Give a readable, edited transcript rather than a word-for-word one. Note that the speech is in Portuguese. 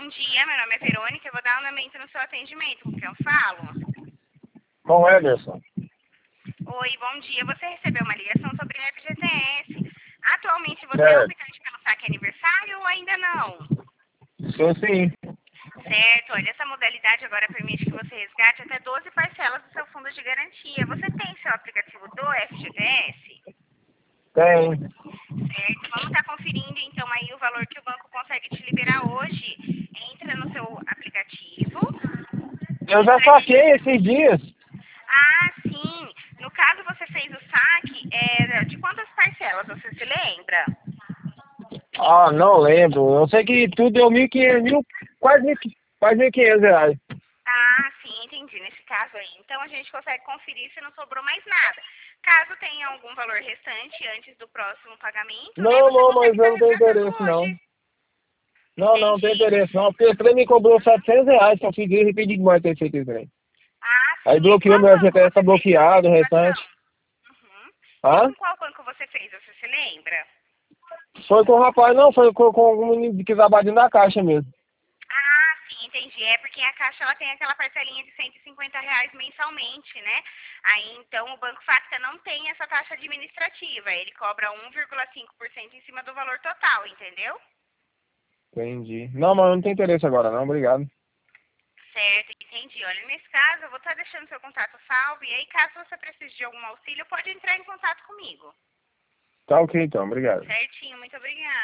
bom dia, meu nome é Verônica, eu vou dar um andamento no seu atendimento, com quem eu falo? Com o Ederson. Oi, bom dia, você recebeu uma ligação sobre o FGTS. Atualmente você é Certo. optante pelo saque aniversário ou ainda não? Sou sim. Certo, olha, essa modalidade agora permite que você resgate até 12 parcelas do seu fundo de garantia. Você tem seu aplicativo do FGTS? Tem. Certo, vamos estar conferindo então aí o valor que o banco consegue te liberar hoje. Entra no seu aplicativo Eu e já pra gente... saquei esses dias. Ah, sim. No caso você fez o saque, de quantas parcelas você se lembra? Ah, não lembro. Eu sei que tudo deu 1.500, quase 1.500 reais. Ah, sim, entendi. Nesse caso aí, então a gente consegue conferir se não sobrou mais nada. Caso tenha algum valor restante antes do próximo pagamento, né, Não, você não, mas consegue eu estar não tenho resgatando interesse, não. hoje. Não tem Entendi. interesse, não. Porque o trem me cobrou 700 reais, que eu fiz isso e pedi demais ter feito isso aí. Ah, Aí sim. E bloqueou, qual meu banco FGTS tá você fez essa bloqueado, o situação? restante. Uhum. E Hã? com qual banco você fez? Você se lembra? Foi com o rapaz, não, foi com o menino que trabalha dentro da caixa mesmo. Ah, sim, entendi. É porque a Caixa ela tem aquela parcelinha de R$ 150 mensalmente, né? Aí então o Banco Facta não tem essa taxa administrativa. Ele cobra 1,5% em cima do valor total, entendeu? Entendi. Não, mas não tem interesse agora, não. Obrigado. Certo, entendi. Olha, nesse caso, eu vou estar deixando seu contato salvo e aí, caso você precise de algum auxílio, pode entrar em contato comigo. Tá ok, então. Obrigado. Certinho, muito obrigada.